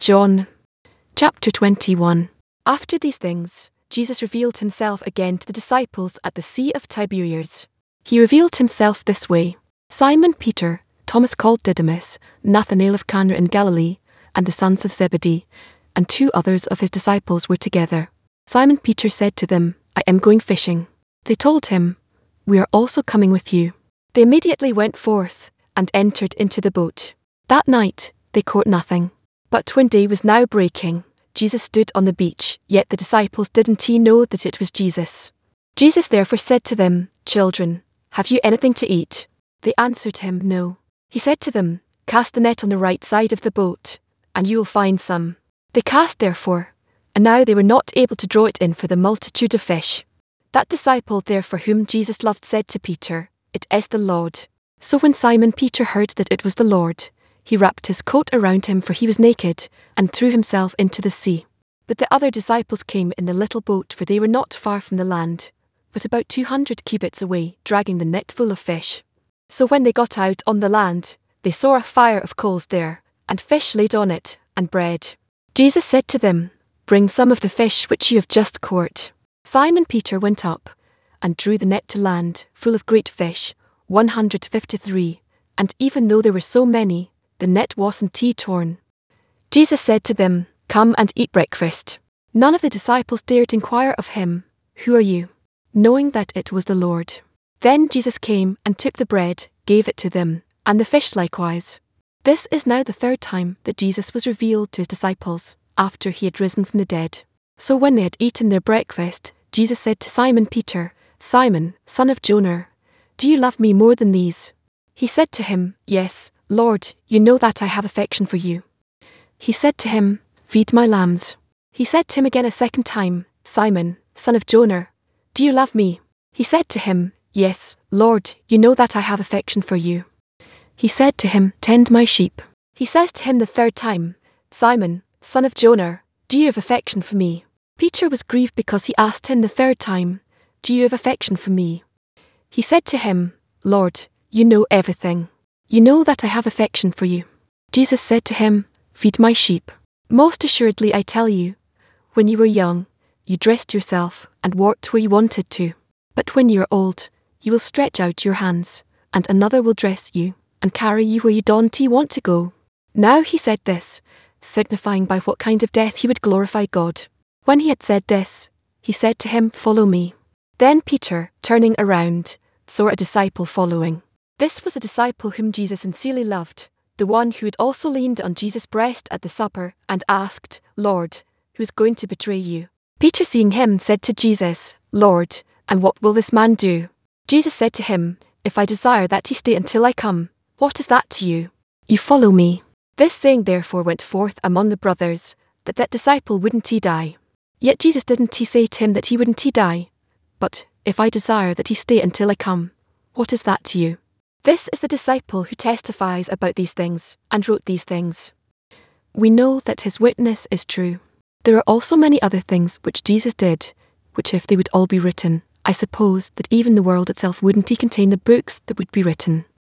John chapter 21. After these things, Jesus revealed himself again to the disciples at the Sea of Tiberias. He revealed himself this way: Simon Peter, Thomas called Didymus, Nathanael of Cana in Galilee, and the sons of Zebedee, and 2 others of his disciples were together. Simon Peter said to them, "I am going fishing." They told him, "We are also coming with you." They immediately went forth and entered into the boat. That night they caught nothing. But when day was now breaking, Jesus stood on the beach, yet the disciples didn't know that it was Jesus. Jesus therefore said to them, "Children, have you anything to eat?" They answered him, "No." He said to them, "Cast the net on the right side of the boat, and you will find some." They cast therefore, and now they were not able to draw it in for the multitude of fish. That disciple therefore whom Jesus loved said to Peter, "It is the Lord." So when Simon Peter heard that it was the Lord, he wrapped his coat around him, for he was naked, and threw himself into the sea. But the other disciples came in the little boat, for they were not far from the land, but about 200 cubits away, dragging the net full of fish. So when they got out on the land, they saw a fire of coals there, and fish laid on it, and bread. Jesus said to them, "Bring some of the fish which you have just caught." Simon Peter went up, and drew the net to land, full of great fish, 153, and even though there were so many, the net wasn't torn. Jesus said to them, "Come and eat breakfast." None of the disciples dared inquire of him, "Who are you?" knowing that it was the Lord. Then Jesus came and took the bread, gave it to them, and the fish likewise. This is now the 3rd time that Jesus was revealed to his disciples, after he had risen from the dead. So when they had eaten their breakfast, Jesus said to Simon Peter, "Simon, son of Jonah, do you love me more than these?" He said to him, "Yes, Lord, you know that I have affection for you." He said to him, "Feed my lambs." He said to him again a 2nd time, "Simon, son of Jonah, do you love me?" He said to him, "Yes, Lord, you know that I have affection for you." He said to him, "Tend my sheep." He says to him the 3rd time, "Simon, son of Jonah, do you have affection for me?" Peter was grieved because he asked him the 3rd time, "Do you have affection for me?" He said to him, "Lord, you know everything. You know that I have affection for you." Jesus said to him, "Feed my sheep. Most assuredly I tell you, when you were young, you dressed yourself and walked where you wanted to. But when you are old, you will stretch out your hands, and another will dress you, and carry you where you don't want to go." Now he said this, signifying by what kind of death he would glorify God. When he had said this, he said to him, "Follow me." Then Peter, turning around, saw a disciple following. This was a disciple whom Jesus sincerely loved, the one who had also leaned on Jesus' breast at the supper and asked, "Lord, who is going to betray you?" Peter, seeing him, said to Jesus, "Lord, and what will this man do?" Jesus said to him, "If I desire that he stay until I come, what is that to you? You follow me." This saying therefore went forth among the brothers, that disciple wouldn't he die. Yet Jesus didn't he say to him that he wouldn't he die, but, "If I desire that he stay until I come, what is that to you?" This is the disciple who testifies about these things, and wrote these things. We know that his witness is true. There are also many other things which Jesus did, which if they would all be written, I suppose that even the world itself wouldn't contain the books that would be written.